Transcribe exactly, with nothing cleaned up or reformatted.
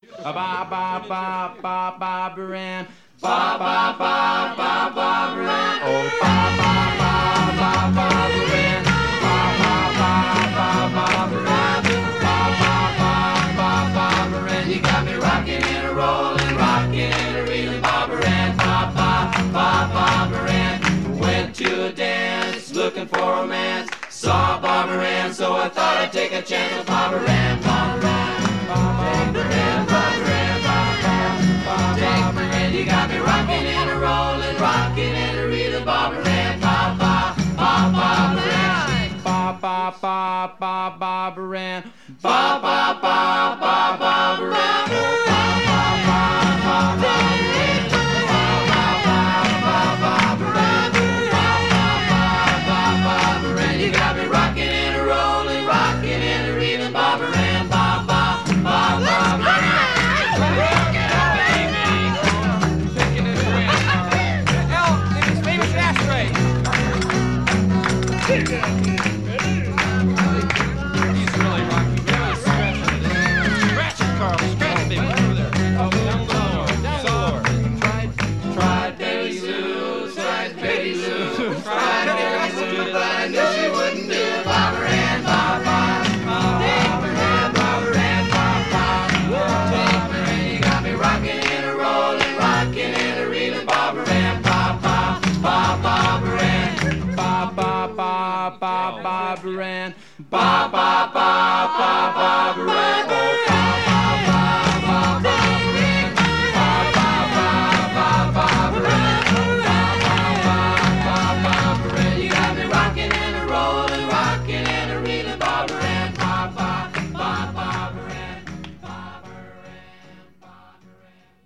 Ba ba ba ba Barbara Ann. Ba ba ba ba Barbara Ann. Oh ba ba ba ba Barbara Ann. Ba ba ba ba Barbara Ann. Ba ba ba ba Barbara Ann. You got me rocking and a rolling, rocking and a reeling, Barbara Ann. Ba ba ba Barbara Ann. Went to a dance looking for romance. Saw Barbara Ann, so I thought I'd take a chance with Barbara Ann. Barbara Ann. Barbara Ann. Barbara Ann. Barbara Ann, you got me rocking and a rolling, rocking and a reeling, Barbara Ann, ba ba ba Barbara Ann, ba ba ba ba Barbara Ann, ba ba ba ba Barbara Ann, ba ba ba ba Barbara Ann, ba ba ba ba Barbara Ann, ba ba ba ba Barbara Ann, you got me rocking and a rolling, rocking and a reeling, Barbara Ann, ba ba ba Barbara Ann. He's really rocking. Really scratching it. Scratch it, Carl. Scratch it, baby. Over there. Oh, down low. Down lower. Tried, tried Betty Lou, tried Betty Lou, tried Betty Lou, but I knew she wouldn't do it. Barbara Ann, ba ba, Barbara Ann, Barbara Ann, ba ba, Barbara Ann, you got me rocking and a rolling, rocking and a reeling, Barbara Ann, ba ba, ba Barbara Ann, ba ba ba ba Barbara Ann, ba ba ba ba Barbara Ann.